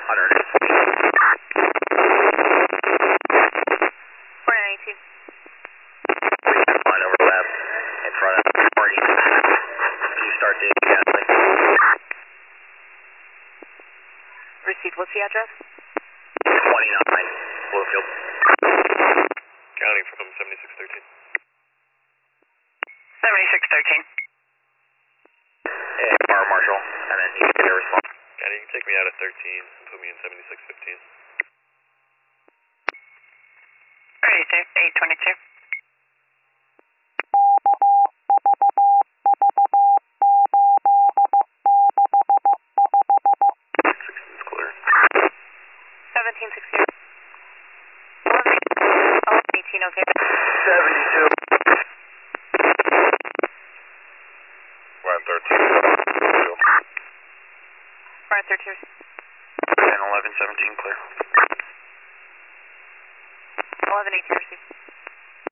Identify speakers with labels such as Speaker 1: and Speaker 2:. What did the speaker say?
Speaker 1: 492. Line overlap in front of Marty. Can you start the gasoline?
Speaker 2: Received. What's the address?
Speaker 1: 29 Bluefield.
Speaker 3: County from 7613.
Speaker 2: 7613.
Speaker 1: Hey, Fire Marshal, and then you get a response.
Speaker 3: County, you can take me out of 13 and put me in 7615.
Speaker 2: 822.
Speaker 3: Is clear.
Speaker 2: 1716. 1118, okay.
Speaker 1: 72.
Speaker 3: We're at 13.
Speaker 2: We're at 13.
Speaker 1: 10, 11, 17, clear.
Speaker 2: 1118 received.